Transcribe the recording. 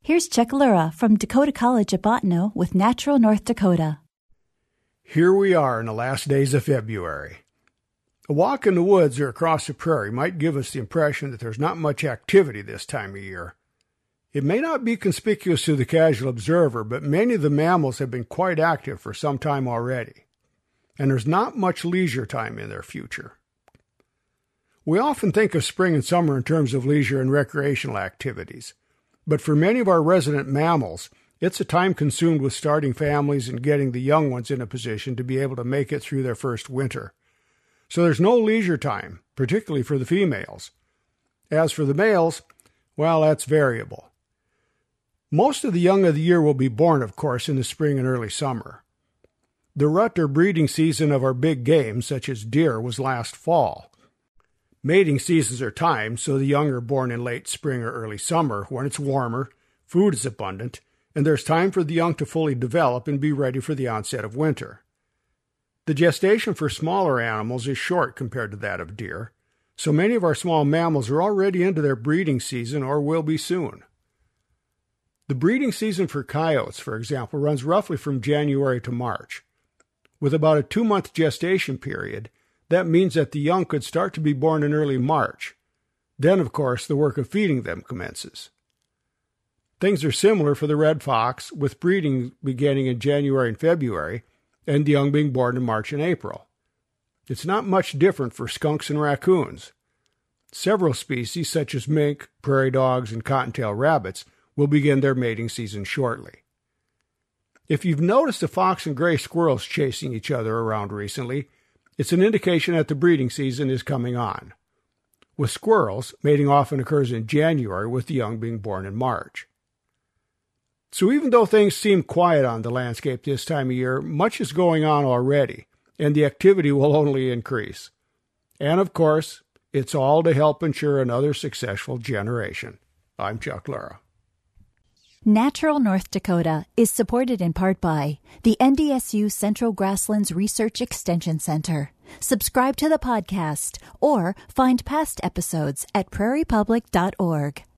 Here's Chuck Lura from Dakota College at Bottineau with Natural North Dakota. Here we are in the last days of February. A walk in the woods or across the prairie might give us the impression that there's not much activity this time of year. It may not be conspicuous to the casual observer, but many of the mammals have been quite active for some time already, and there's not much leisure time in their future. We often think of spring and summer in terms of leisure and recreational activities, but for many of our resident mammals, it's a time consumed with starting families and getting the young ones in a position to be able to make it through their first winter. So there's no leisure time, particularly for the females. As for the males, well, that's variable. Most of the young of the year will be born, of course, in the spring and early summer. The rut or breeding season of our big game, such as deer, was last fall. Mating seasons are timed so the young are born in late spring or early summer when it's warmer, food is abundant, and there's time for the young to fully develop and be ready for the onset of winter. The gestation for smaller animals is short compared to that of deer, so many of our small mammals are already into their breeding season or will be soon. The breeding season for coyotes, for example, runs roughly from January to March. With about a 2-month gestation period, that means that the young could start to be born in early March. Then, of course, the work of feeding them commences. Things are similar for the red fox, with breeding beginning in January and February, and the young being born in March and April. It's not much different for skunks and raccoons. Several species, such as mink, prairie dogs, and cottontail rabbits, will begin their mating season shortly. If you've noticed the fox and gray squirrels chasing each other around recently, it's an indication that the breeding season is coming on. With squirrels, mating often occurs in January, with the young being born in March. So even though things seem quiet on the landscape this time of year, much is going on already, and the activity will only increase. And of course, it's all to help ensure another successful generation. I'm Chuck Lura. Natural North Dakota is supported in part by the NDSU Central Grasslands Research Extension Center. Subscribe to the podcast or find past episodes at prairiepublic.org.